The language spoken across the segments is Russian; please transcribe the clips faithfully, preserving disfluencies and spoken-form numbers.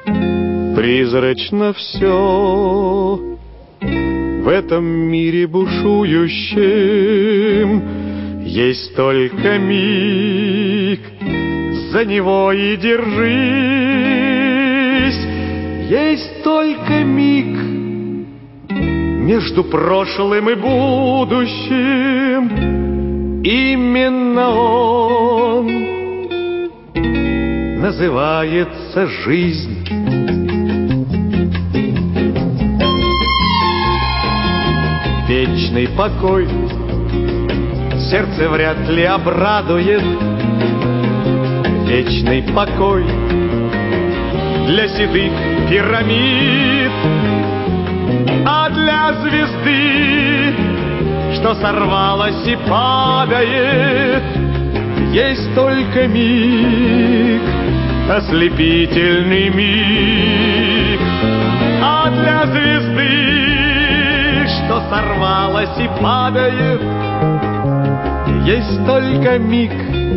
Призрачно все в этом мире бушующем. Есть только миг, за него и держись. Есть только миг между прошлым и будущим. Именно он называется жизнь. Вечный покой сердце вряд ли обрадует. Вечный покой для седых пирамид, а для звезды, что сорвалась и падает, есть только миг, ослепительный миг. А для звезды, что сорвалась и падает, есть только миг,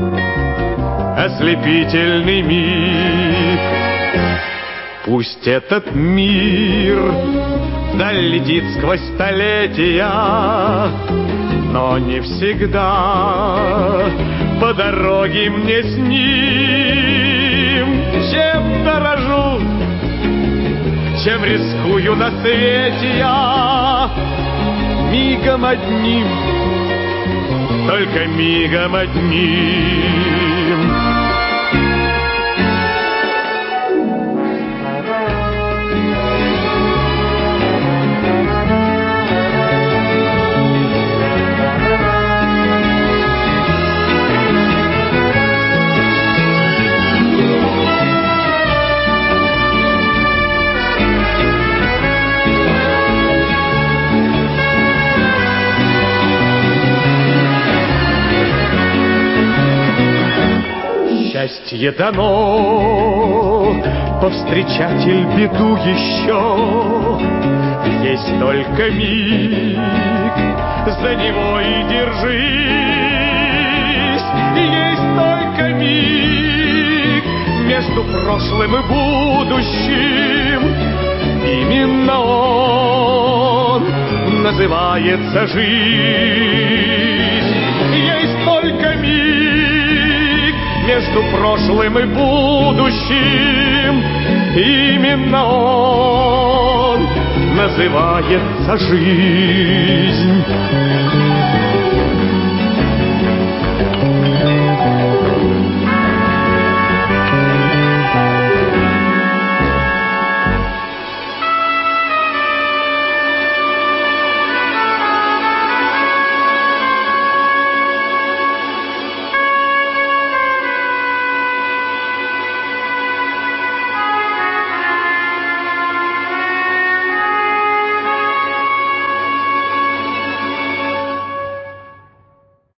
ослепительный миг. Пусть этот мир вдаль летит сквозь столетия, но не всегда по дороге мне с ним. Чем дорожу, чем рискую на свете я, мигом одним, только мигом одним. Счастье дано, повстречатель беду еще. Есть только миг, за него и держись. Есть только миг между прошлым и будущим. Именно он называется жизнь. Есть только миг между прошлым и будущим. Именно он называется жизнь.